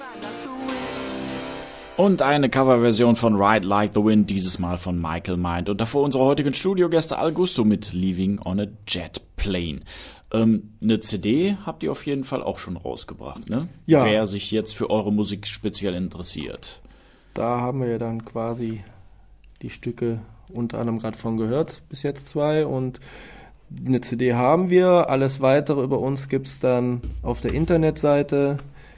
Und eine Coverversion von Ride Like the Wind, dieses Mal von Michael Mind. Und davor unsere heutigen Studiogäste Al Gusto mit Leaving on a Jet Plane. Eine CD habt ihr auf jeden Fall auch schon rausgebracht, ne? Ja. Wer sich jetzt für eure Musik speziell interessiert. Da haben wir ja dann quasi die Stücke unter anderem gerade von gehört, bis jetzt 2. Und eine CD haben wir. Alles Weitere über uns gibt's dann auf der Internetseite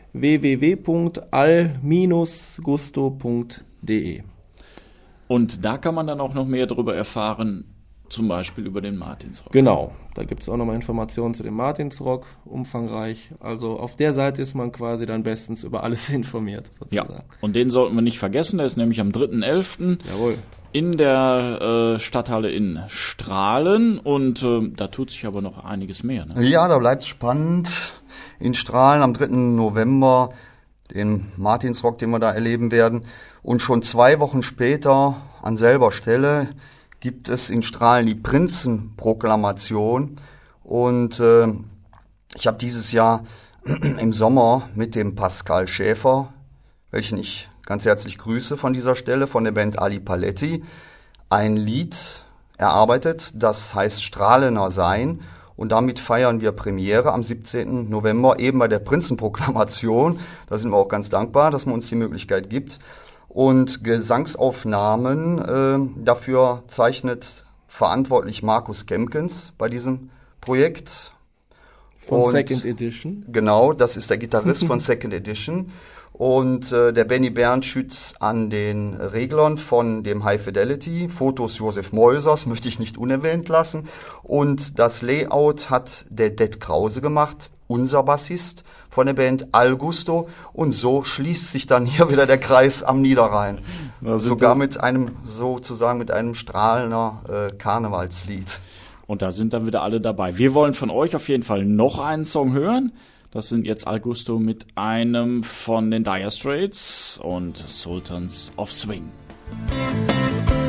www.al-gusto.de. Und da kann man dann auch noch mehr darüber erfahren, zum Beispiel über den Martinsrock. Genau, da gibt es auch nochmal Informationen zu dem Martinsrock, umfangreich. Also auf der Seite ist man quasi dann bestens über alles informiert, sozusagen. Ja, und den sollten wir nicht vergessen, der ist nämlich am 3.11. Jawohl. In der Stadthalle in Strahlen und da tut sich aber noch einiges mehr. Ne? Ja, da bleibt's spannend. In Strahlen am 3. November, den Martinsrock, den wir da erleben werden. Und schon 2 Wochen später an selber Stelle gibt es in Strahlen die Prinzenproklamation. Und ich habe dieses Jahr im Sommer mit dem Pascal Schäfer, welchen ich ganz herzlich grüße von dieser Stelle, von der Band Ali Paletti, ein Lied erarbeitet, das heißt Strahlener Sein. Und damit feiern wir Premiere am 17. November eben bei der Prinzenproklamation. Da sind wir auch ganz dankbar, dass man uns die Möglichkeit gibt. Und Gesangsaufnahmen dafür zeichnet verantwortlich Markus Kempkens bei diesem Projekt. Von Second Edition. Genau, das ist der Gitarrist von Second Edition. Und der Benny Bernschütz an den Reglern von dem High Fidelity, Fotos Josef Meusers, möchte ich nicht unerwähnt lassen. Und das Layout hat der Det Krause gemacht, unser Bassist von der Band Al Gusto. Und so schließt sich dann hier wieder der Kreis am Niederrhein. Sogar mit einem strahlender Karnevalslied. Und da sind dann wieder alle dabei. Wir wollen von euch auf jeden Fall noch einen Song hören. Das sind jetzt Al Gusto mit einem von den Dire Straits und Sultans of Swing.